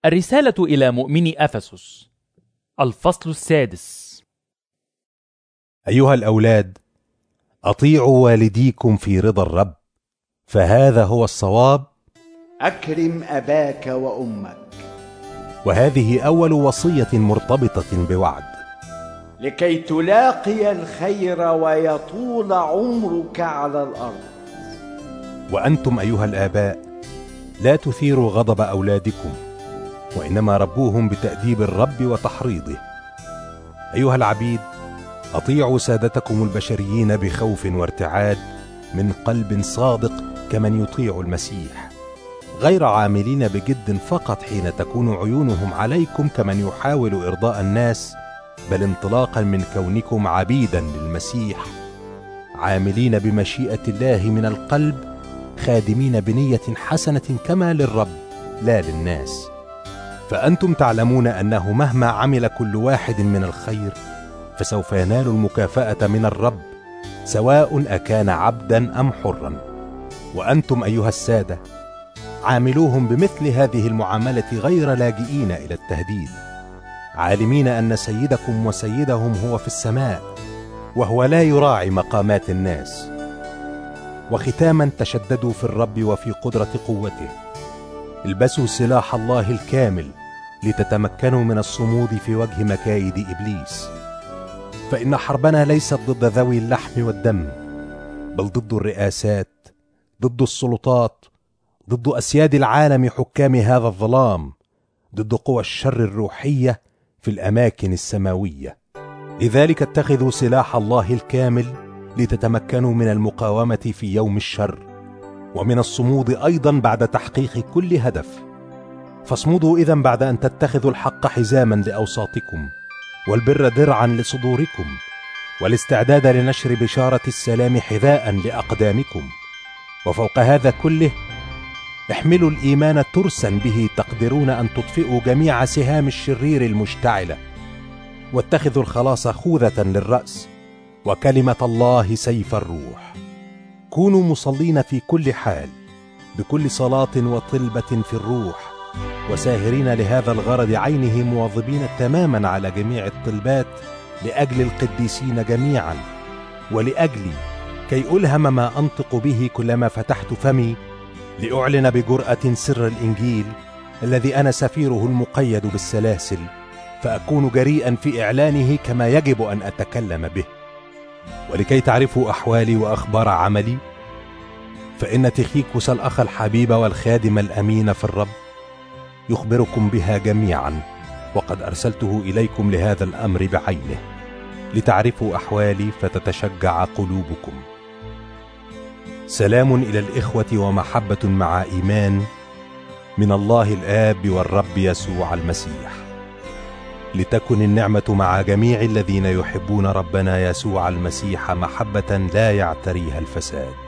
الرسالة إلى مؤمني أفسس، الفصل 6. أيها الأولاد، أطيعوا والديكم في رضا الرب، فهذا هو الصواب. أكرم أباك وأمك، وهذه أول وصية مرتبطة بوعد، لكي تلاقي الخير ويطول عمرك على الأرض. وأنتم أيها الآباء لا تثيروا غضب أولادكم، وإنما ربوهم بتأديب الرب وتحريضه. أيها العبيد، أطيعوا سادتكم البشريين بخوف وارتعاد من قلب صادق كمن يطيع المسيح، غير عاملين بجد فقط حين تكون عيونهم عليكم كمن يحاول إرضاء الناس، بل انطلاقا من كونكم عبيدا للمسيح، عاملين بمشيئة الله من القلب، خادمين بنية حسنة كما للرب لا للناس. فأنتم تعلمون أنه مهما عمل كل واحد من الخير فسوف ينال المكافأة من الرب، سواء أكان عبدا أم حرا. وأنتم أيها السادة عاملوهم بمثل هذه المعاملة، غير لاجئين إلى التهديد، عالمين أن سيدكم وسيدهم هو في السماء، وهو لا يراعي مقامات الناس. وختاما، تشددوا في الرب وفي قدرة قوته، البسوا سلاح الله الكامل لتتمكنوا من الصمود في وجه مكايد إبليس، فإن حربنا ليست ضد ذوي اللحم والدم، بل ضد الرئاسات، ضد السلطات، ضد أسياد العالم حكام هذا الظلام، ضد قوى الشر الروحية في الأماكن السماوية. لذلك اتخذوا سلاح الله الكامل لتتمكنوا من المقاومة في يوم الشر، ومن الصمود أيضا بعد تحقيق كل هدف. فاصمدوا إذن بعد أن تتخذوا الحق حزاما لأوساطكم، والبر درعا لصدوركم، والاستعداد لنشر بشارة السلام حذاء لأقدامكم. وفوق هذا كله احملوا الإيمان ترسا به تقدرون أن تطفئوا جميع سهام الشرير المشتعلة، واتخذوا الخلاص خوذة للرأس، وكلمة الله سيف الروح. كونوا مصلين في كل حال بكل صلاة وطلبة في الروح، وساهرين لهذا الغرض عينه، مواظبين تماما على جميع الطلبات لأجل القديسين جميعا، ولأجلي كي ألهم ما أنطق به كلما فتحت فمي، لأعلن بجرأة سر الإنجيل الذي أنا سفيره المقيد بالسلاسل، فأكون جريئا في إعلانه كما يجب أن أتكلم به. ولكي تعرفوا أحوالي وأخبار عملي، فإن تخيكوس الأخ الحبيب والخادم الأمين في الرب يخبركم بها جميعا، وقد أرسلته إليكم لهذا الأمر بعينه، لتعرفوا أحوالي فتتشجع قلوبكم. سلام إلى الإخوة ومحبة مع إيمان من الله الآب والرب يسوع المسيح. لتكن النعمة مع جميع الذين يحبون ربنا يسوع المسيح محبة لا يعتريها الفساد.